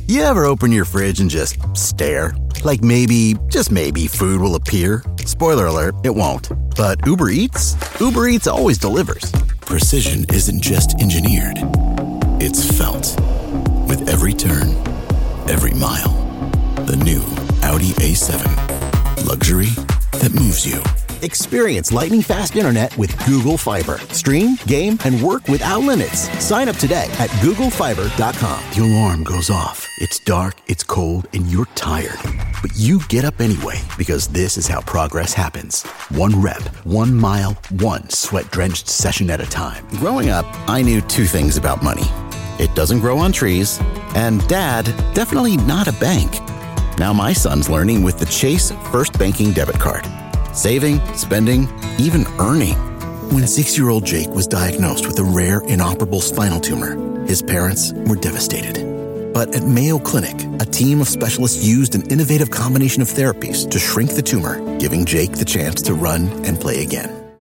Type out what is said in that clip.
You ever open your fridge and just stare? Like maybe, just maybe, food will appear? Spoiler alert, it won't. But Uber Eats? Uber Eats always delivers. Precision isn't just engineered. It's felt. With every turn, every mile. The new Audi A7. Luxury that moves you. Experience lightning-fast internet with Google Fiber. Stream, game, and work without limits. Sign up today at GoogleFiber.com. The alarm goes off. It's dark, it's cold, and you're tired. But you get up anyway, because this is how progress happens. One rep, 1 mile, one sweat-drenched session at a time. Growing up, I knew 2 things about money. It doesn't grow on trees, and Dad, definitely not a bank. Now my son's learning with the Chase First Banking Debit Card. Saving, spending, even earning. When 6-year-old Jake was diagnosed with a rare inoperable spinal tumor, his parents were devastated. But at Mayo Clinic, a team of specialists used an innovative combination of therapies to shrink the tumor, giving Jake the chance to run and play again.